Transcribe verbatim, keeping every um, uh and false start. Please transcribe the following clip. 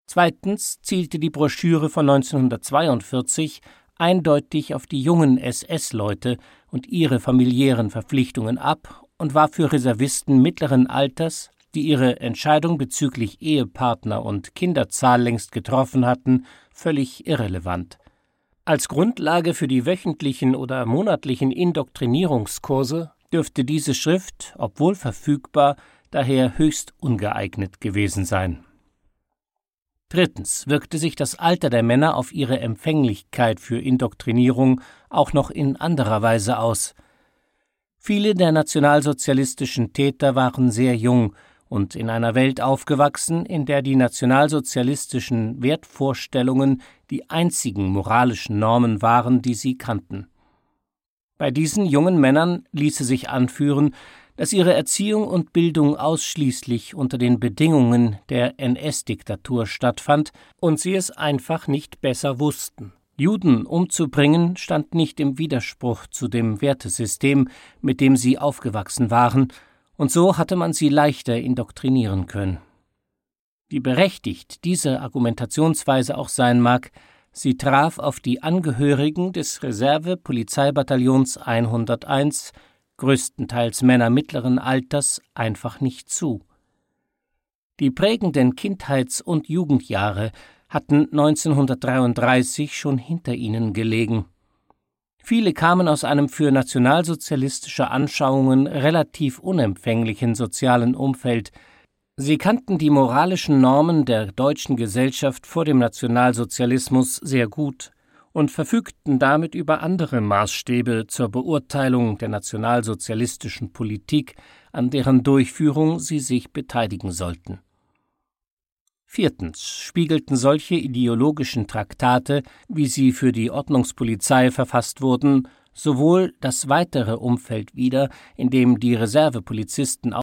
Zweitens zielte die Broschüre von neunzehnhundertzweiundvierzig eindeutig auf die jungen S S-Leute und ihre familiären Verpflichtungen ab und war für Reservisten mittleren Alters, die ihre Entscheidung bezüglich Ehepartner und Kinderzahl längst getroffen hatten, völlig irrelevant. Als Grundlage für die wöchentlichen oder monatlichen Indoktrinierungskurse dürfte diese Schrift, obwohl verfügbar, daher höchst ungeeignet gewesen sein. Drittens wirkte sich das Alter der Männer auf ihre Empfänglichkeit für Indoktrinierung auch noch in anderer Weise aus. Viele der nationalsozialistischen Täter waren sehr jung und in einer Welt aufgewachsen, in der die nationalsozialistischen Wertvorstellungen die einzigen moralischen Normen waren, die sie kannten. Bei diesen jungen Männern ließe sich anführen, dass ihre Erziehung und Bildung ausschließlich unter den Bedingungen der N S-Diktatur stattfand und sie es einfach nicht besser wussten. Juden umzubringen stand nicht im Widerspruch zu dem Wertesystem, mit dem sie aufgewachsen waren, und so hatte man sie leichter indoktrinieren können. Wie berechtigt diese Argumentationsweise auch sein mag, sie traf auf die Angehörigen des Reserve-Polizeibataillons hunderteins, größtenteils Männer mittleren Alters, einfach nicht zu. Die prägenden Kindheits- und Jugendjahre hatten neunzehnhundertdreiunddreißig schon hinter ihnen gelegen. Viele kamen aus einem für nationalsozialistische Anschauungen relativ unempfänglichen sozialen Umfeld. Sie kannten die moralischen Normen der deutschen Gesellschaft vor dem Nationalsozialismus sehr gut und verfügten damit über andere Maßstäbe zur Beurteilung der nationalsozialistischen Politik, an deren Durchführung sie sich beteiligen sollten. Viertens spiegelten solche ideologischen Traktate, wie sie für die Ordnungspolizei verfasst wurden, sowohl das weitere Umfeld wider, in dem die Reservepolizisten